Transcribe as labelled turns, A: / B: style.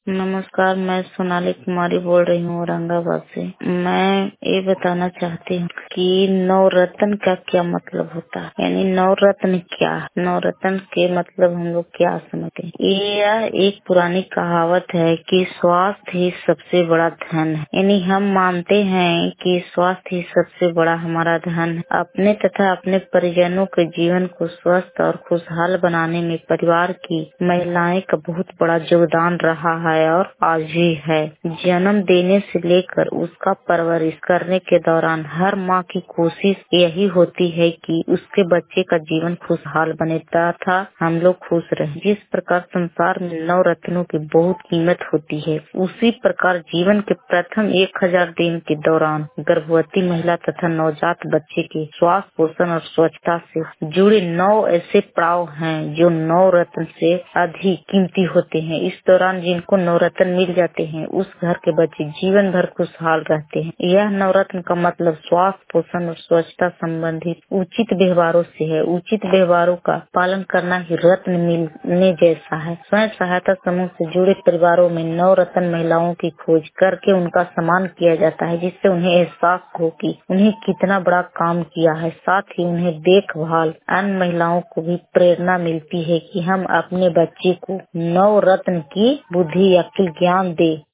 A: नमस्कार, मैं सोनाली कुमारी बोल रही हूँ औरंगाबाद से। मैं ये बताना चाहती हूँ कि नवरत्न का क्या मतलब होता है, यानी नवरत्न क्या है। नवरत्न के मतलब हम लोग क्या समझते हैं। यह एक पुरानी कहावत है कि स्वास्थ्य ही सबसे बड़ा धन है, यानी हम मानते हैं कि स्वास्थ्य ही सबसे बड़ा हमारा धन है। अपने तथा अपने परिजनों के जीवन को स्वस्थ और खुशहाल बनाने में परिवार की महिलाएं का बहुत बड़ा योगदान रहा है और आज भी है। जन्म देने से लेकर उसका परवरिश करने के दौरान हर माँ की कोशिश यही होती है कि उसके बच्चे का जीवन खुशहाल बने तथा हम लोग खुश रहें। जिस प्रकार संसार में नवरत्नों की बहुत कीमत होती है, उसी प्रकार जीवन के प्रथम 1000 दिन के दौरान गर्भवती महिला तथा नवजात बच्चे के स्वास्थ्य, पोषण और स्वच्छता से जुड़े 9 ऐसे पड़ाव हैं जो नवरत्न से अधिक कीमती होते हैं। इस दौरान जिनको नवरत्न मिल जाते हैं, उस घर के बच्चे जीवन भर खुशहाल रहते हैं। यह नवरत्न का मतलब स्वास्थ्य, पोषण और स्वच्छता संबंधित उचित व्यवहारों से है। उचित व्यवहारों का पालन करना ही रत्न मिलने जैसा है। स्वयं सहायता समूह से जुड़े परिवारों में नवरत्न महिलाओं की खोज करके उनका सम्मान किया जाता है, जिससे उन्हें एहसास हो कि उन्हें कितना बड़ा काम किया है। साथ ही उन्हें देखभाल अन्य महिलाओं को भी प्रेरणा मिलती है कि हम अपने बच्चे को नवरत्न की बुद्धि या ज्ञान दे।